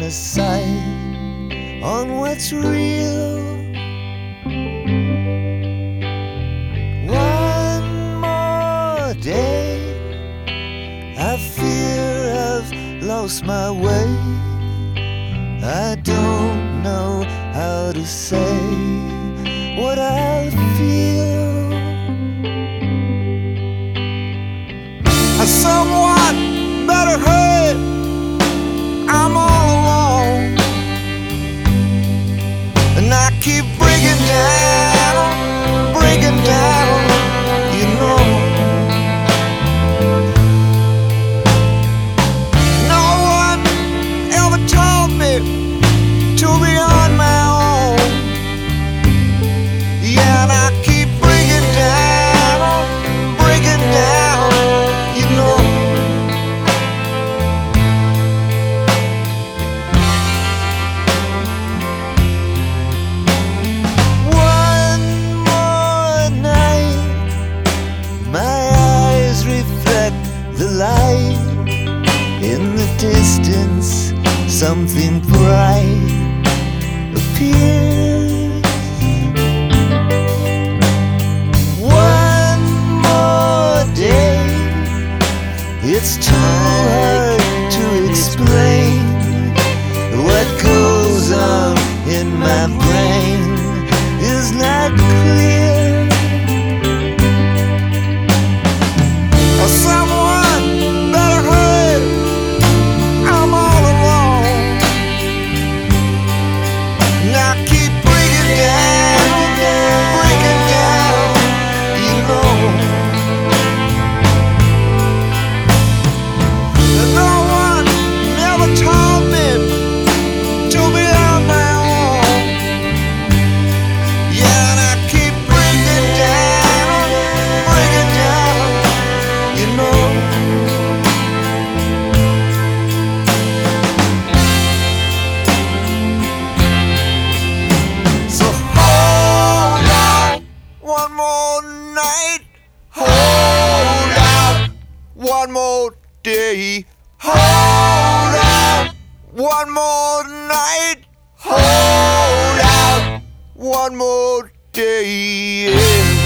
a sight on what's real. One more day, I fear I've lost my way. I don't know how to say what I feel. A somewhat better hurt, I'm all alone, and I keep breaking down, you know. No one ever taught me to be on my own. Yeah, and I keep breaking down, you know. One more night, my eyes reflect the light. In the distance, something bright appears. One more day, it's too hard to explain what goes on in my brain is not clear. Someone better hurt, I'm all alone, and I keep breaking down, you know. No one never told me to be on my own. Yeah, and I keep breaking down, you know. So hold out one more night, hold out one more day, hold out one more night, hold out one more day, yeah.